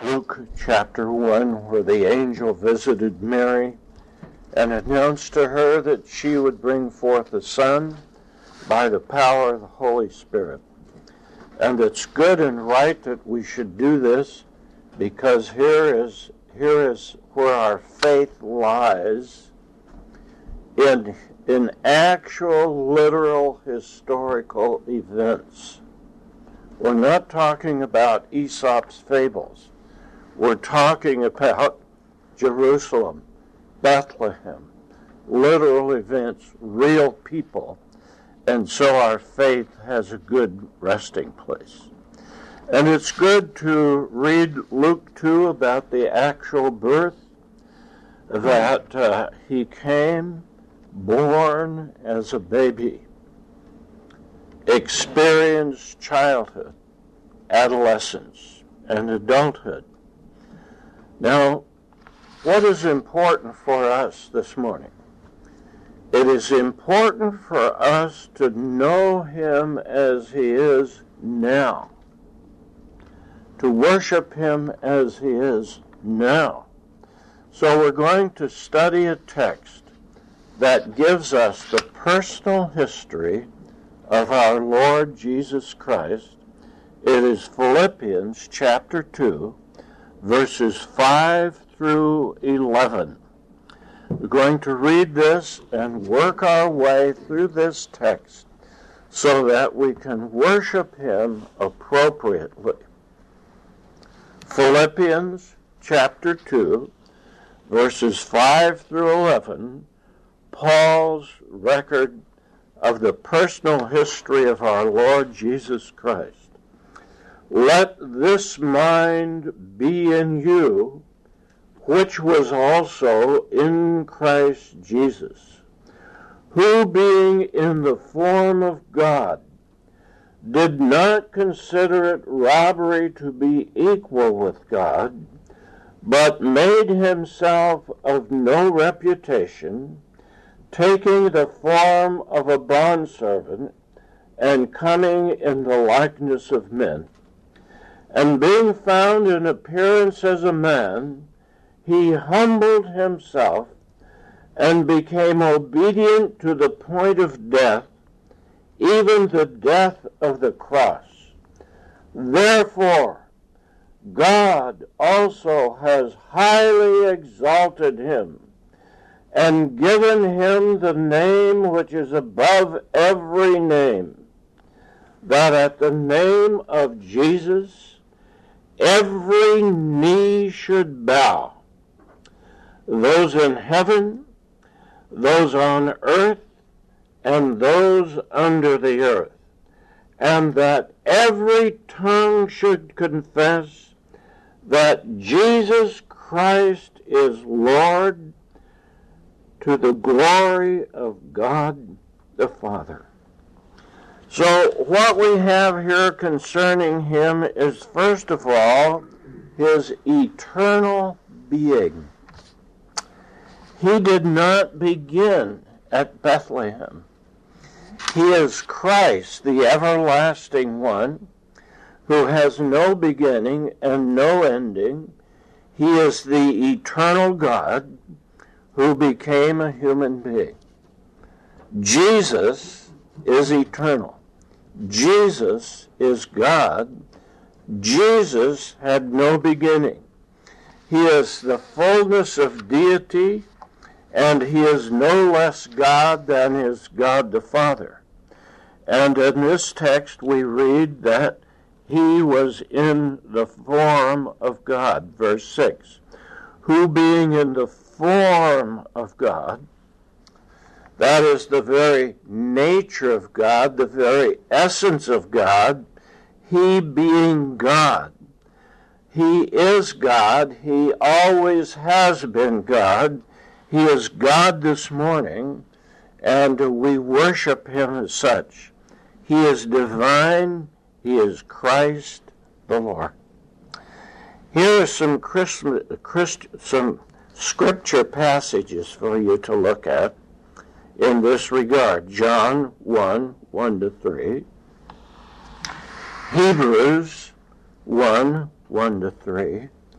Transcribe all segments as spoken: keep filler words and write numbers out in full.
Luke chapter one, where the angel visited Mary and announced to her that she would bring forth a son by the power of the Holy Spirit. And it's good and right that we should do this, because here is here is where our faith lies, in in actual, literal, historical events. We're not talking about Aesop's fables. We're talking about Jerusalem, Bethlehem, literal events, real people. And so our faith has a good resting place. And it's good to read Luke two about the actual birth, that uh, he came born as a baby, experienced childhood, adolescence, and adulthood. Now, what is important for us this morning? It is important for us to know him as he is now, to worship him as he is now. So we're going to study a text that gives us the personal history of our Lord Jesus Christ. It is Philippians chapter two, verses five through eleven. We're going to read this and work our way through this text so that we can worship him appropriately. Philippians chapter two, verses five through eleven, Paul's record of the personal history of our Lord Jesus Christ. Let this mind be in you, which was also in Christ Jesus, who being in the form of God, did not consider it robbery to be equal with God, but made himself of no reputation, taking the form of a bondservant, and coming in the likeness of men. And being found in appearance as a man, he humbled himself and became obedient to the point of death, even the death of the cross. Therefore, God also has highly exalted him and given him the name which is above every name, that at the name of Jesus every knee should bow, those in heaven, those on earth, and those under the earth, and that every tongue should confess that Jesus Christ is Lord, to the glory of God the Father. So what we have here concerning him is, first of all, his eternal being. He did not begin at Bethlehem. He is Christ, the everlasting one, who has no beginning and no ending. He is the eternal God who became a human being. Jesus is eternal. Jesus is God. Jesus had no beginning. He is the fullness of deity, and he is no less God than is God the Father. And in this text we read that he was in the form of God, verse six, who being in the form of God, that is the very nature of God, the very essence of God, he being God. He is God. He always has been God. He is God this morning, and we worship him as such. He is divine. He is Christ the Lord. Here are some, Christ, Christ, some scripture passages for you to look at in this regard. John one, one to three. Hebrews one, one to three.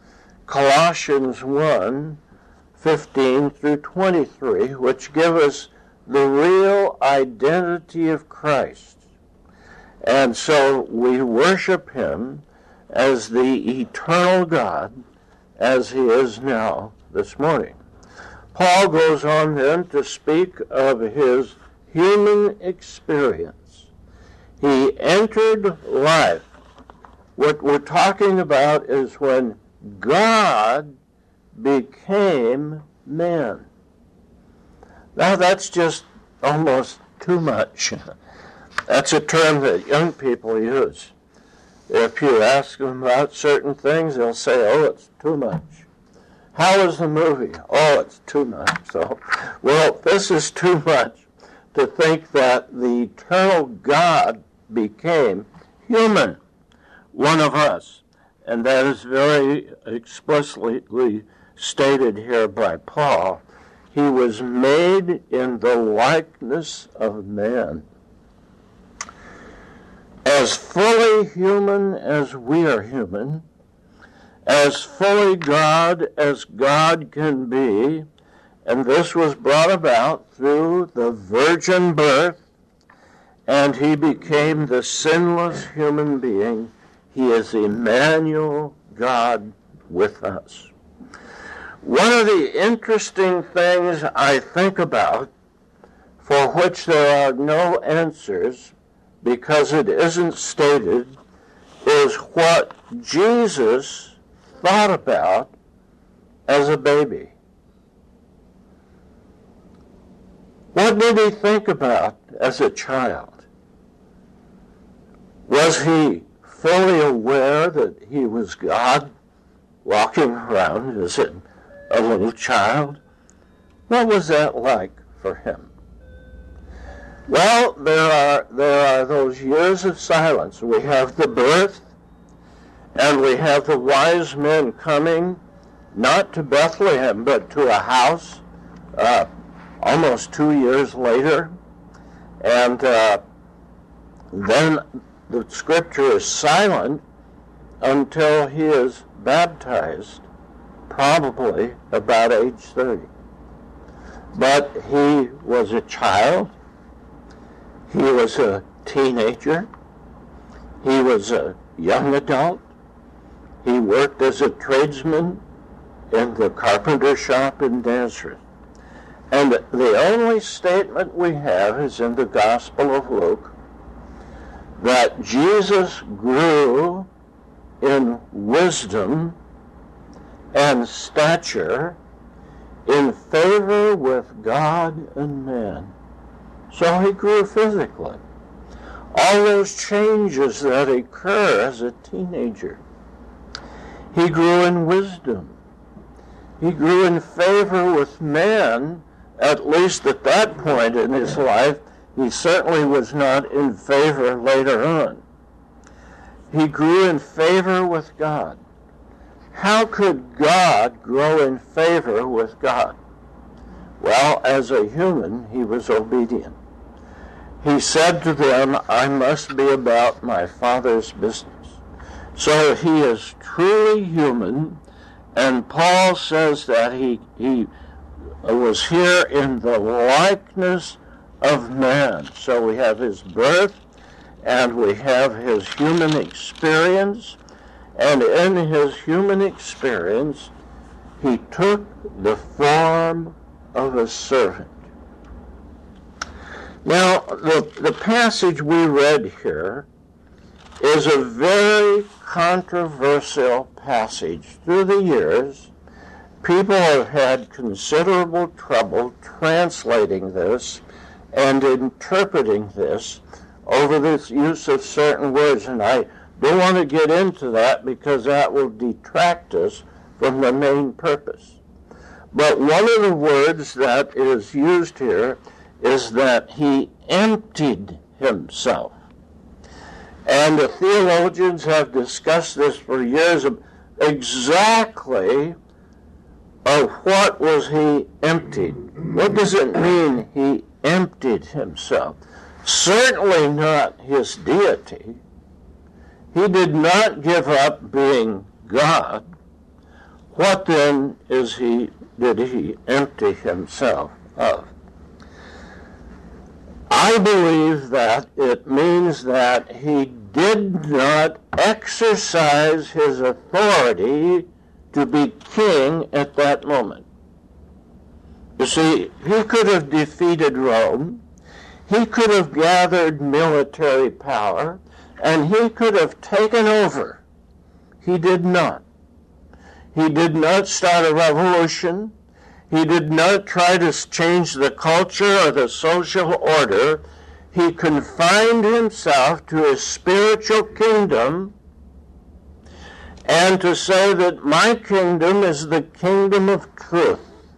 Colossians one, fifteen through twenty-three, which give us the real identity of Christ. And so we worship him as the eternal God, as he is now this morning. Paul goes on then to speak of his human experience. He entered life. What we're talking about is when God became man. Now that's just almost too much. That's a term that young people use. If you ask them about certain things, they'll say, oh, it's too much. How was the movie? Oh, it's too much. So, well, this is too much to think that the eternal God became human, one of us. And that is very explicitly stated here by Paul. He was made in the likeness of man. As fully human as we are human, as fully God as God can be, and this was brought about through the virgin birth, and he became the sinless human being. He is Emmanuel, God with us. One of the interesting things I think about, for which there are no answers, because it isn't stated, is what Jesus thought about as a baby. What did he think about as a child? Was he fully aware that he was God walking around as a, a little child? What was that like for him? Well, there are, there are those years of silence. We have the birth, and we have the wise men coming, not to Bethlehem, but to a house uh, almost two years later. And uh, then the scripture is silent until he is baptized, probably about age thirty. But he was a child. He was a teenager. He was a young adult. He worked as a tradesman in the carpenter shop in Nazareth. And the only statement we have is in the Gospel of Luke that Jesus grew in wisdom and stature, in favor with God and man. So he grew physically. All those changes that occur as a teenager. He grew in wisdom. He grew in favor with man, at least at that point in his life. He certainly was not in favor later on. He grew in favor with God. How could God grow in favor with God? Well, as a human, he was obedient. He said to them, I must be about my Father's business. So he is truly human, and Paul says that he, he was here in the likeness of man. So we have his birth, and we have his human experience, and in his human experience, he took the form of a servant. Now, the, the passage we read here is a very controversial passage. Through the years, people have had considerable trouble translating this and interpreting this over this use of certain words, and I don't want to get into that because that will detract us from the main purpose. But one of the words that is used here is that he emptied himself. And the theologians have discussed this for years of exactly of what was he emptied. What does it mean he emptied himself? Certainly not his deity. He did not give up being God. What then is he, did he empty himself of? I believe that it means that he did not exercise his authority to be king at that moment. You see, he could have defeated Rome, he could have gathered military power, and he could have taken over. He did not. He did not start a revolution. He did not try to change the culture or the social order. He confined himself to his spiritual kingdom and to say that my kingdom is the kingdom of truth.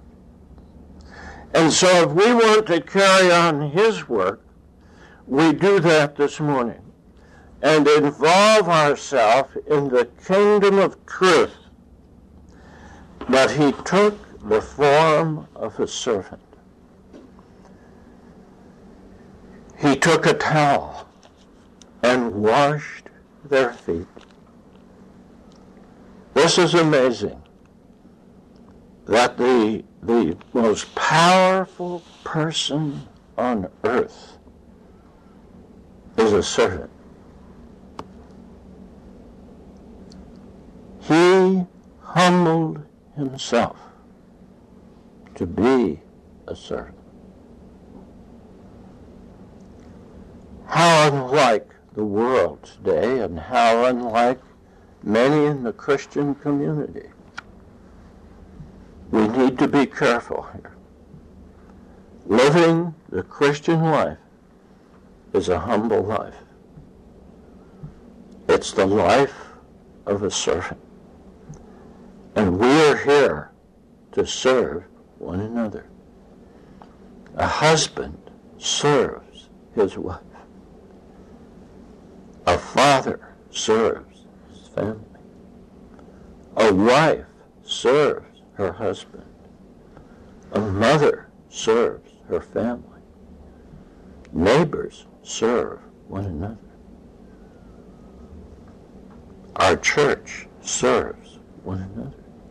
And so if we want to carry on his work, we do that this morning and involve ourselves in the kingdom of truth. But he took the form of a servant. He took a towel and washed their feet. This is amazing, that the, the most powerful person on earth is a servant. He humbled himself to be a servant. How unlike the world today, and how unlike many in the Christian community. We need to be careful here. Living the Christian life is a humble life. It's the life of a servant. And we are here to serve one another. A husband serves his wife. A father serves his family. A wife serves her husband. A mother serves her family. Neighbors serve one another. Our church serves one another.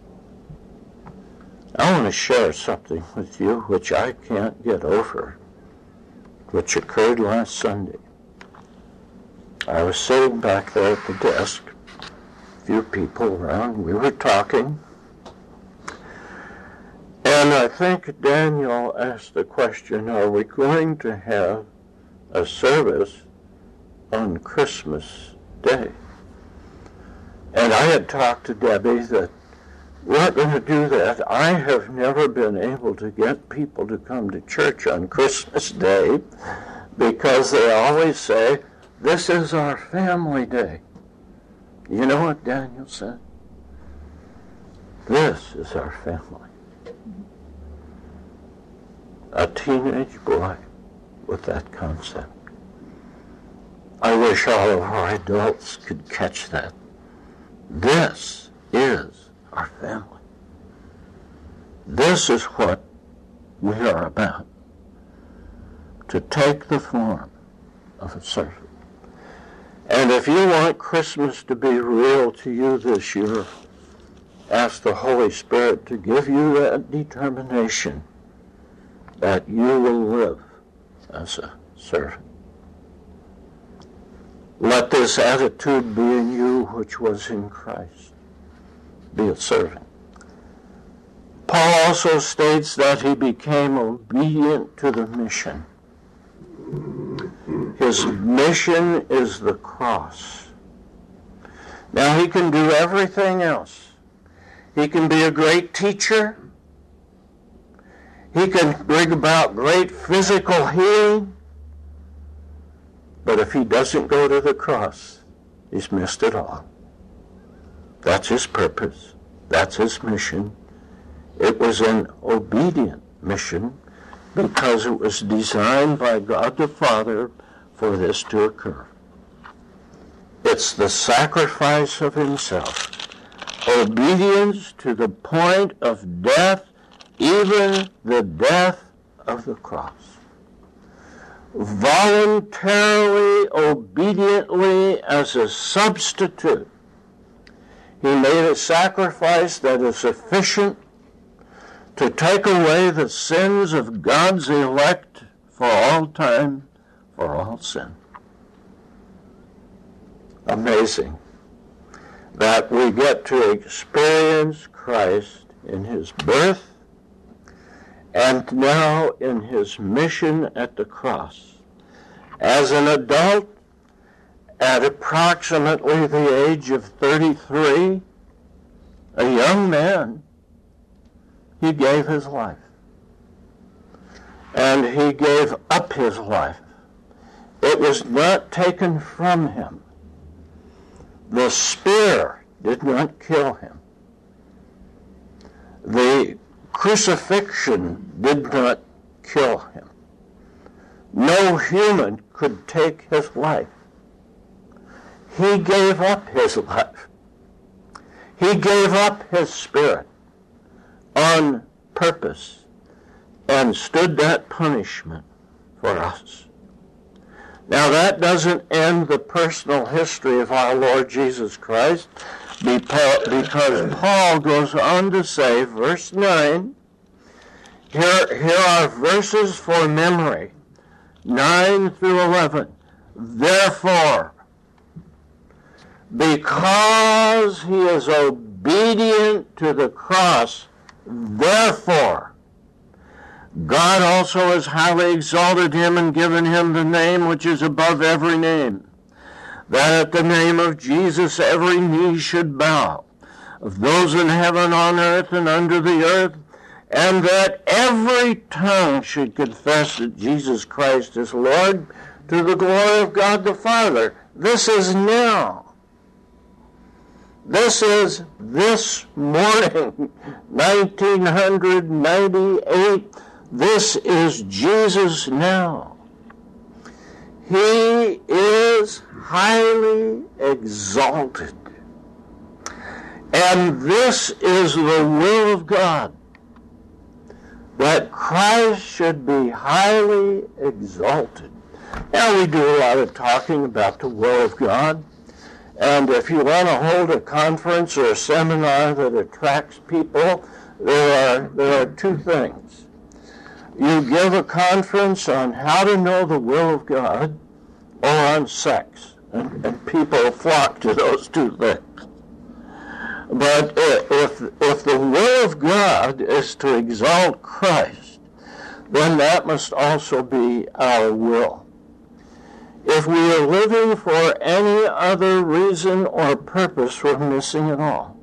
I want to share something with you which I can't get over, which occurred last Sunday. I was sitting back there at the desk, a few people around, we were talking, and I think Daniel asked the question, are we going to have a service on Christmas Day? And I had talked to Debbie that we're going to do that. I have never been able to get people to come to church on Christmas Day because they always say, this is our family day. You know what Daniel said? This is our family. A teenage boy with that concept. I wish all of our adults could catch that. This is our family. This is what we are about. To take the form of a servant. And if you want Christmas to be real to you this year, ask the Holy Spirit to give you that determination that you will live as a servant. Let this attitude be in you which was in Christ. Be a servant. Paul also states that he became obedient to the mission. His mission is the cross. Now he can do everything else. He can be a great teacher. He can bring about great physical healing. But if he doesn't go to the cross, he's missed it all. That's his purpose. That's his mission. It was an obedient mission because it was designed by God the Father for this to occur. It's the sacrifice of himself. Obedience to the point of death, even the death of the cross. Voluntarily, obediently, as a substitute, He made a sacrifice that is sufficient to take away the sins of God's elect for all time, for all sin. Amazing that we get to experience Christ in his birth and now in his mission at the cross. As an adult, at approximately the age of thirty-three, a young man, he gave his life. And he gave up his life. It was not taken from him. The spear did not kill him. The crucifixion did not kill him. No human could take his life. He gave up his life. He gave up his spirit on purpose and stood that punishment for us. Now that doesn't end the personal history of our Lord Jesus Christ, because Paul goes on to say, verse nine, here, here are verses for memory, nine through eleven. Therefore, because he is obedient to the cross, therefore, God also has highly exalted him and given him the name which is above every name, that at the name of Jesus every knee should bow, of those in heaven, on earth, and under the earth, and that every tongue should confess that Jesus Christ is Lord, to the glory of God the Father. This is now. This is this morning, nineteen ninety-eight. This is Jesus now. He is highly exalted. And this is the will of God, that Christ should be highly exalted. Now, we do a lot of talking about the will of God. And if you want to hold a conference or a seminar that attracts people, there are, there are two things. You give a conference on how to know the will of God or on sex, and, and people flock to those two things. But if, if the will of God is to exalt Christ, then that must also be our will. If we are living for any other reason or purpose, we're missing it all.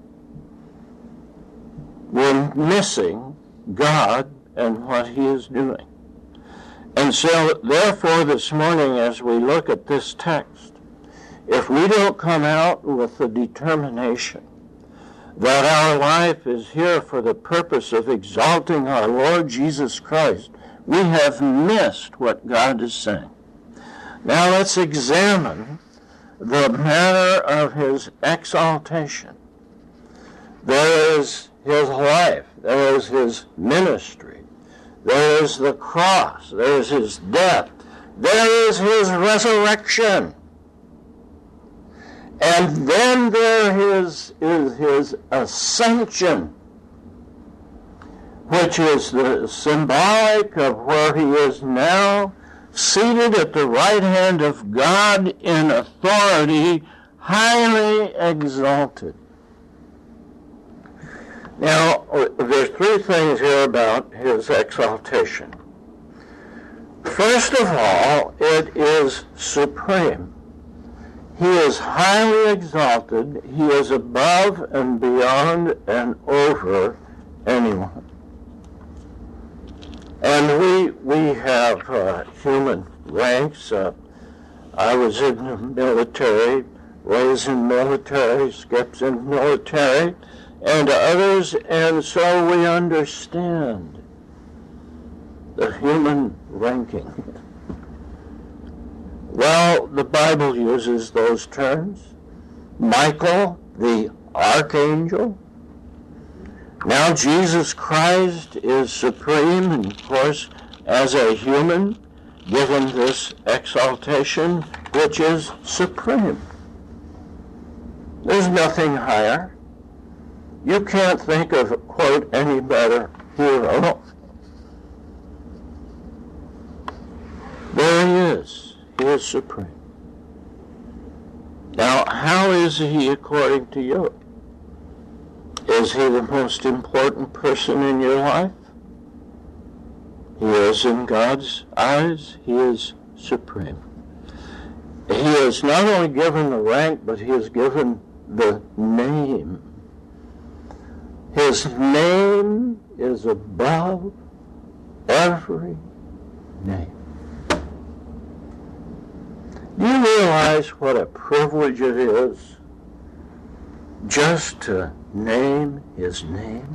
We're missing God and what he is doing. And so, therefore, this morning, as we look at this text, if we don't come out with the determination that our life is here for the purpose of exalting our Lord Jesus Christ, we have missed what God is saying. Now let's examine the manner of his exaltation. There is his life. There is his ministry. There is the cross. There is his death. There is his resurrection. And then there is, is his ascension, which is the symbolic of where he is now, seated at the right hand of God in authority, highly exalted. Now, there's three things here about his exaltation. First of all, it is supreme. He is highly exalted. He is above and beyond and over anyone. And we we have uh, human ranks. Uh, I was in the military, Ray's in military, Skip's in military, and others, and so we understand the human ranking. Well, the Bible uses those terms. Michael, the archangel. Now Jesus Christ is supreme, and of course, as a human, given this exaltation, which is supreme. There's nothing higher. You can't think of, quote, any better hero. There he is. He is supreme. Now, how is he according to you? Is he the most important person in your life? He is in God's eyes. He is supreme. He is not only given the rank, but he is given the name. His name is above every name. Do you realize what a privilege it is just to name his name?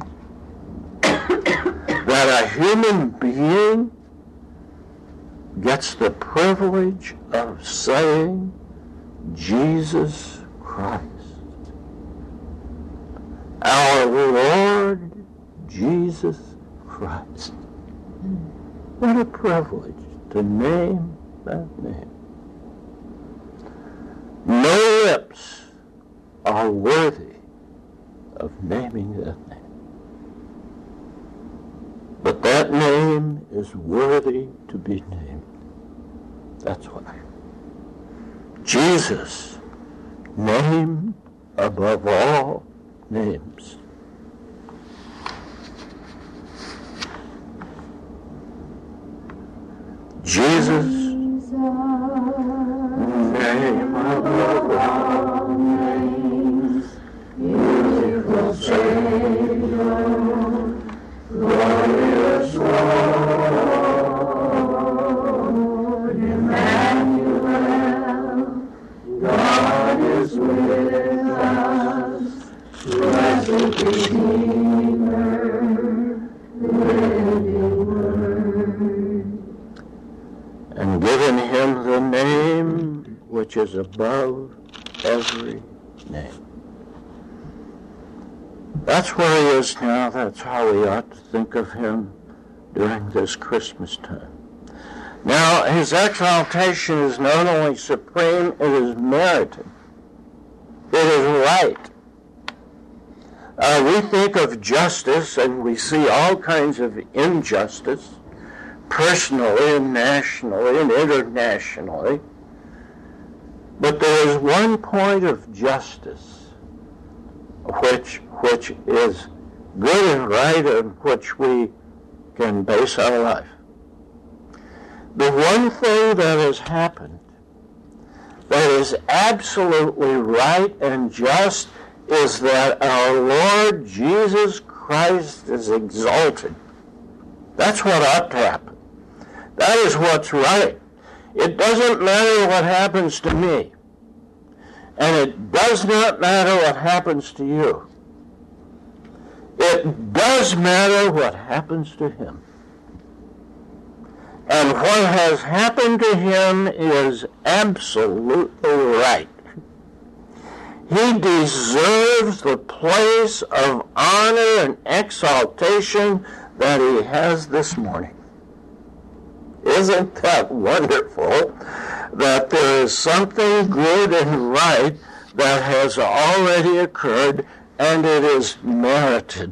That a human being gets the privilege of saying Jesus Christ, our Lord Jesus Christ. What a privilege to name that name. No lips are worthy of naming that name. But that name is worthy to be named. That's why. Jesus, name above all names. Jesus, name above all names, beautiful Savior, glorious Lord, Emmanuel, God is with us, blessed Redeemer, living Word. And given him the name which is above every name. That's where he is now. That's how we ought to think of him during this Christmas time. Now, his exaltation is not only supreme, it is merited. It is right. Uh, we think of justice, and we see all kinds of injustice, personally and nationally and internationally. But there is one point of justice which which is good and right and which we can base our life. The one thing that has happened that is absolutely right and just is that our Lord Jesus Christ is exalted. That's what ought to happen. That is what's right. It doesn't matter what happens to me. And it does not matter what happens to you. It does matter what happens to him. And what has happened to him is absolutely right. He deserves the place of honor and exaltation that he has this morning. Isn't that wonderful that there is something good and right that has already occurred and it is merited?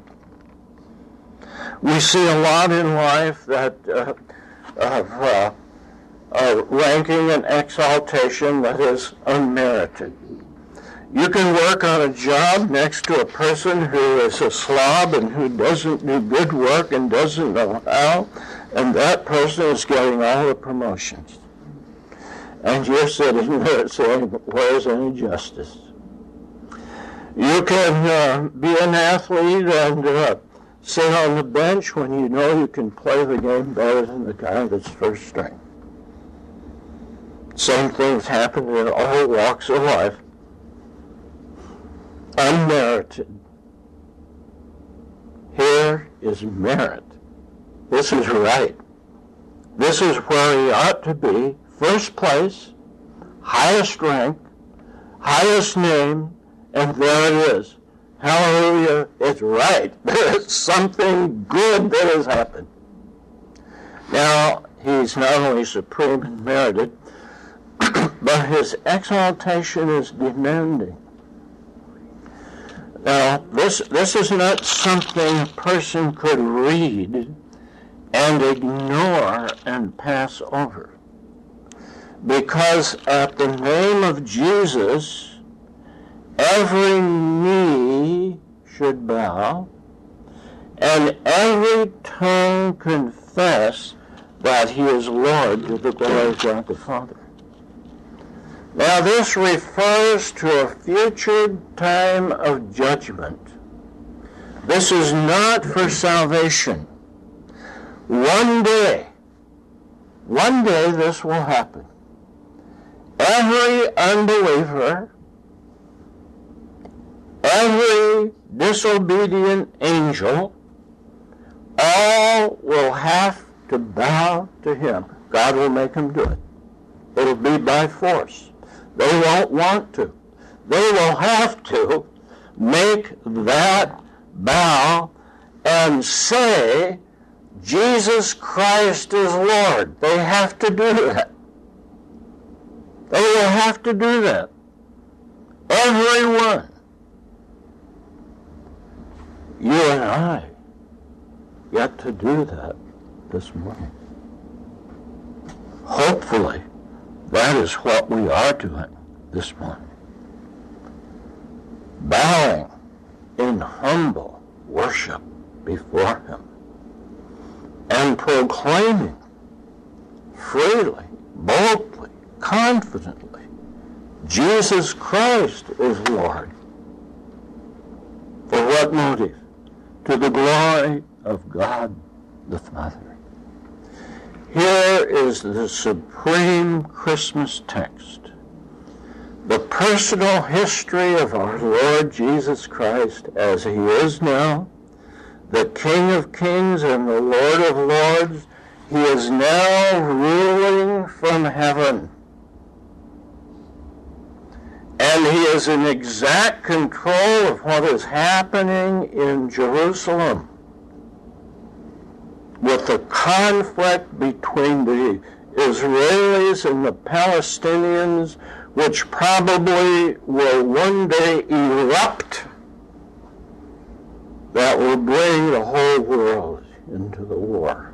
We see a lot in life that uh, of uh, uh, ranking and exaltation that is unmerited. You can work on a job next to a person who is a slob and who doesn't do good work and doesn't know how, and that person is getting all the promotions. And you're sitting there saying, where's any justice? You can uh, be an athlete and uh, sit on the bench when you know you can play the game better than the guy that's first string. Same things happen in all walks of life. Unmerited. Here is merit. This is right. This is where he ought to be. First place, highest rank, highest name, and there it is. Hallelujah, it's right. There's something good that has happened. Now, he's not only supreme and merited, but his exaltation is demanding. Now, this, this is not something a person could read and ignore and pass over. Because at the name of Jesus, every knee should bow, and every tongue confess that he is Lord to the glory of God the Father. Now this refers to a future time of judgment. This is not for salvation. One day, one day this will happen. Every unbeliever, every disobedient angel, all will have to bow to him. God will make them do it. It'll be by force. They won't want to. They will have to make that bow and say, Jesus Christ is Lord. They have to do that. They will have to do that. Everyone. You and I get to do that this morning. Hopefully, that is what we are doing this morning. Bowing in humble worship before him and proclaiming freely, boldly, confidently, Jesus Christ is Lord. For what motive? To the glory of God the Father. Here is the supreme Christmas text. The personal history of our Lord Jesus Christ as he is now, the King of Kings and the Lord of Lords. He is now ruling from heaven. And he is in exact control of what is happening in Jerusalem, with the conflict between the Israelis and the Palestinians, which probably will one day erupt, that will bring the whole world into the war.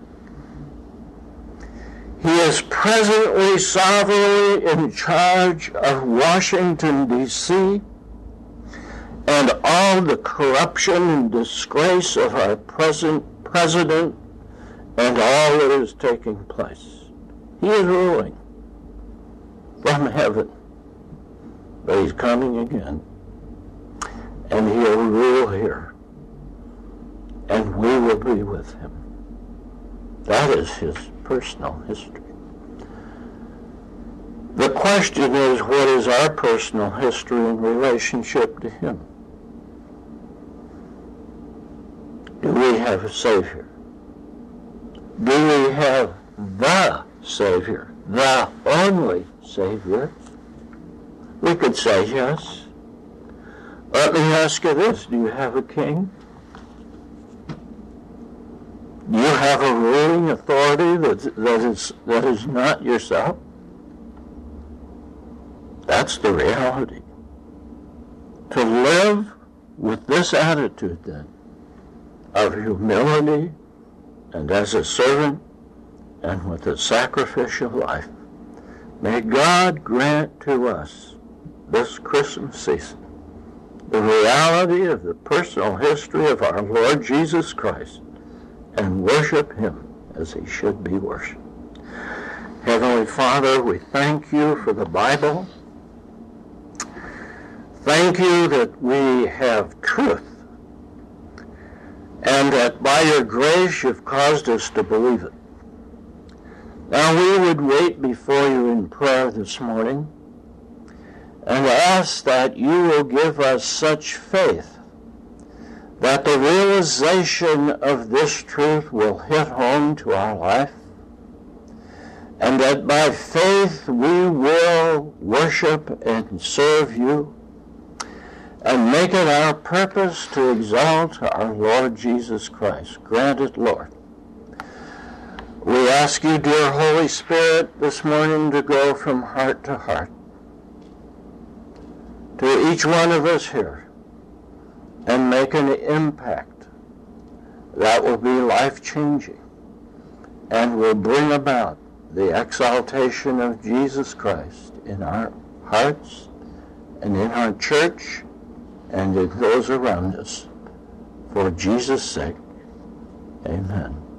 He is presently sovereignly in charge of Washington, D C, and all the corruption and disgrace of our present president and all that is taking place. He is ruling from heaven, but he's coming again, and he'll rule here, and we will be with him. That is his personal history. The question is, what is our personal history in relationship to him? Do we have a Savior? Do we have the Savior, the only Savior? We could say yes. Let me ask you this, do you have a king? Do you have a ruling authority that, that, is, that is not yourself? That's the reality. To live with this attitude, then, of humility and as a servant and with a sacrificial life, may God grant to us this Christmas season the reality of the personal history of our Lord Jesus Christ and worship him as he should be worshipped. Heavenly Father, we thank you for the Bible. Thank you that we have truth, and that by your grace you've caused us to believe it. Now we would wait before you in prayer this morning and ask that you will give us such faith that the realization of this truth will hit home to our life, and that by faith we will worship and serve you and make it our purpose to exalt our Lord Jesus Christ. Grant it, Lord. We ask you, dear Holy Spirit, this morning to go from heart to heart to each one of us here. and make an impact that will be life-changing and will bring about the exaltation of Jesus Christ in our hearts and in our church and in those around us. For Jesus' sake, amen.